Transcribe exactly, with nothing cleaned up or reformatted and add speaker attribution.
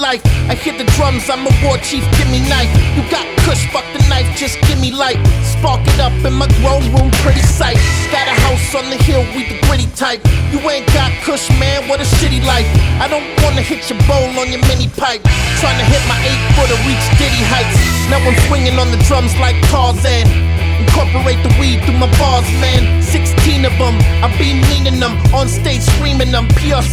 Speaker 1: life. I hit the drums, I'm a war chief, give me knife. You got kush, fuck the knife, just give me light. Spark it up in my grown room, pretty sight. Got a house on the hill, we the gritty type. You ain't got kush, man, what a shitty life. I don't wanna hit your bowl on your mini pipe. Tryna hit my eight footer, reach Diddy heights. Now I'm swinging on the drums like Tarzan. Incorporate the weed through my bars, man. Sixteen of them, I be meaning them. On stage screaming them, P R